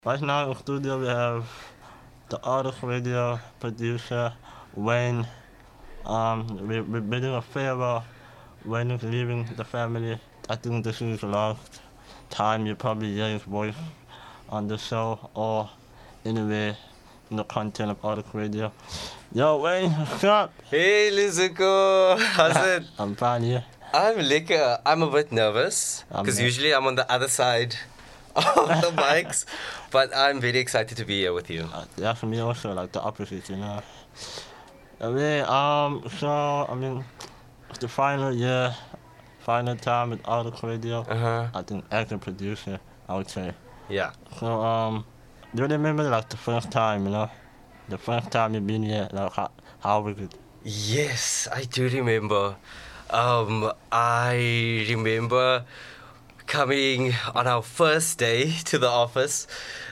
Right now in studio we have the artist radio producer Wayne. We're bidding a farewell. Wayne is leaving the family. I think this is the last time you probably hear his voice on the show or anyway in the content of artist radio. Yo Wayne, what's up? Hey Lizuko, how's it? I'm fine here. I'm liquor. I'm a bit nervous because usually I'm on the other side of the mics, but I'm very excited to be here with you. Yeah, for me also like the opposite, you know. It's the final year, final time with artist radio. I think as a producer, I would say. Yeah. So do you remember like the first time, you know? The first time you've been here, like how was it? Yes, I do remember. I remember coming on our first day to the office,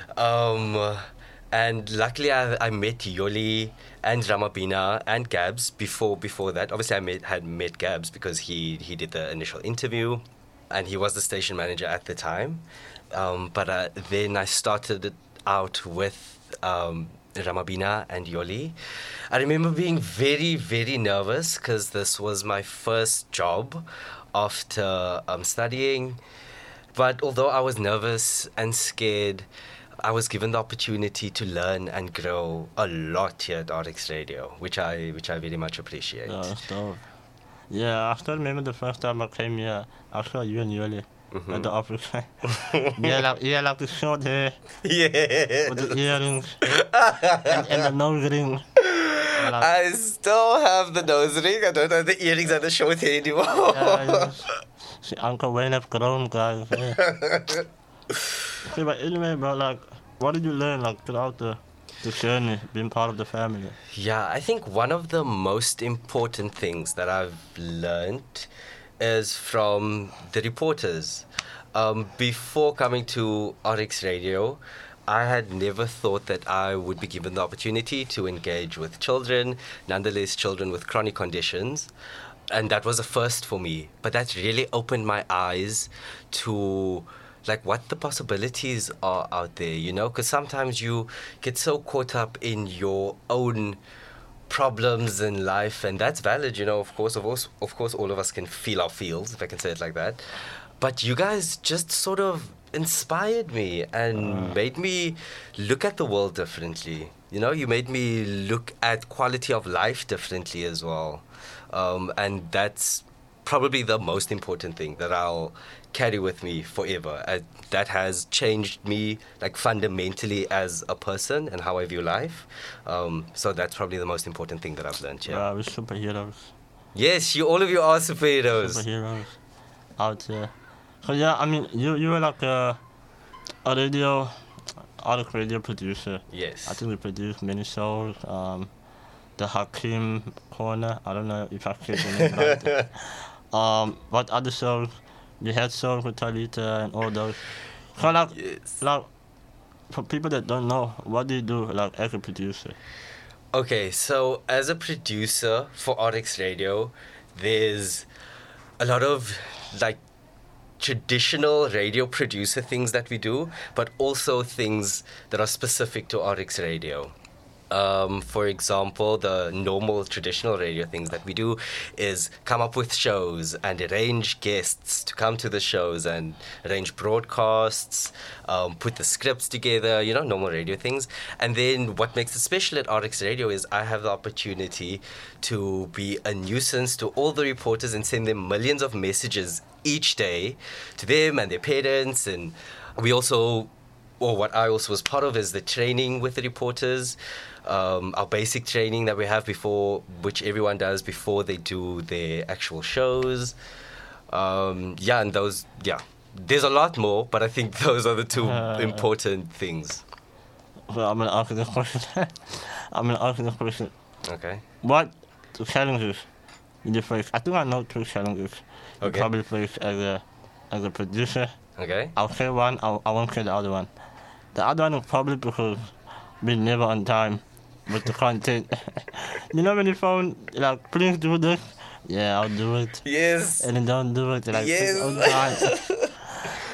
and luckily I met Yoli and Ramabina and Gabs before that. Obviously I had met Gabs because he did the initial interview and he was the station manager at the time. But then I started out with Ramabina and Yoli. I remember being very, very nervous because this was my first job after studying. But although I was nervous and scared, I was given the opportunity to learn and grow a lot here at RX Radio, which I very much appreciate. Yeah, that's dope. Yeah, I still remember the first time I came here, I saw you and Yoli at the office. like the short hair. Yeah. With the earrings and the nose ring. I still have the nose ring. I don't have the earrings and the short hair anymore. Yeah. See, Uncle Wayne have grown, guys. Yeah. See, but anyway, bro, like, what did you learn, like, throughout the journey, being part of the family? Yeah, I think one of the most important things that I've learned is from the reporters. Before coming to RX Radio, I had never thought that I would be given the opportunity to engage with children, nonetheless children with chronic conditions. And that was a first for me. But that really opened my eyes to like what the possibilities are out there, you know? Because sometimes you get so caught up in your own problems in life, and that's valid, you know. Of course, all of us can feel our feels, if I can say it like that. But you guys just sort of inspired me and made me look at the world differently. You know, you made me look at quality of life differently as well. And that's probably the most important thing that I'll carry with me forever. That has changed me like fundamentally as a person and how I view life. So that's probably the most important thing that I've learned. Yeah. We're superheroes. Yes, all of you are superheroes. Superheroes out there. So yeah, I mean, you were like a artist radio producer. Yes. I think we produced many shows. The Hakim Corner. I don't know if I said the name right. What other shows? You had shows with Talita and all those. So like for people that don't know, what do you do like as a producer? Okay, so as a producer for RX Radio, there's a lot of like traditional radio producer things that we do, but also things that are specific to RX Radio. For example, the normal traditional radio things that we do is come up with shows and arrange guests to come to the shows and arrange broadcasts, put the scripts together, you know, normal radio things. And then what makes it special at RX Radio is I have the opportunity to be a nuisance to all the reporters and send them millions of messages each day to them and their parents. And we also, or what I also was part of, is the training with the reporters. Our basic training that we have which everyone does before they do their actual shows. There's a lot more, but I think those are the two important things. So I'm gonna ask you this question. Okay. What challenges did you face? I think I know two challenges. You Okay. probably face as a producer. Okay. I'll say one, I won't say the other one. The other one is probably because we're never on time with the content. You know when you phone, like, please do this? Yeah, I'll do it. Yes. And then don't do it. Like, Yes. please, on time.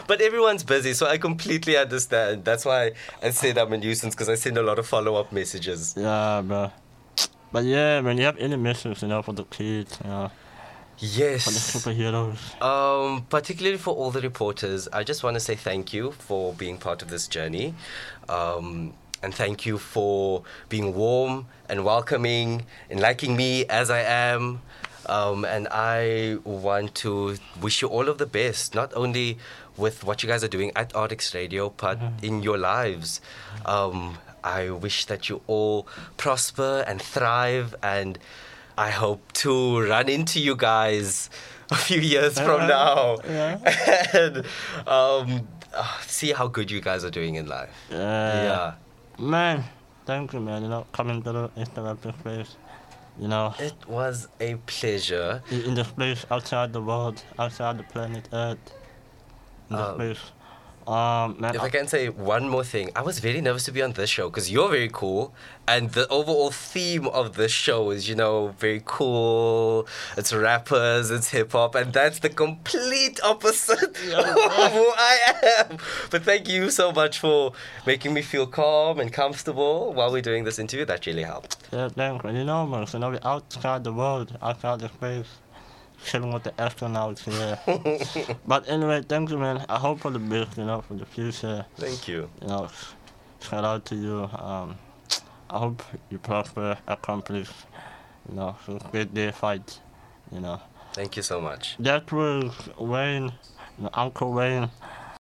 But everyone's busy, so I completely understand. That's why I said I'm a nuisance, because I send a lot of follow-up messages. Yeah, bro. But yeah, when you have any message, for the kids, for the Yes. superheroes. Particularly for all the reporters, I just want to say thank you for being part of this journey. And thank you for being warm and welcoming and liking me as I am. And I want to wish you all of the best, not only with what you guys are doing at Artix Radio, but in your lives. I wish that you all prosper and thrive, and I hope to run into you guys a few years from now and see how good you guys are doing in life. Yeah. Man, thank you, man. Coming to the interactive space, It was a pleasure. in the space outside the world, outside the planet Earth, in the space. Man, If I can say one more thing, I was very nervous to be on this show because you're very cool, and the overall theme of this show is, very cool. It's rappers, it's hip hop, and that's the complete opposite of who I am. But thank you so much for making me feel calm and comfortable while we're doing this interview. That really helped. yeah, thank you. Man, we're outside the world, outside the space, chilling with the astronauts here. But anyway, thank you, man. I hope for the best, for the future. Thank you. Shout out to you. I hope you prosper, accomplish, so great day fight. Thank you so much. That was Wayne, Uncle Wayne.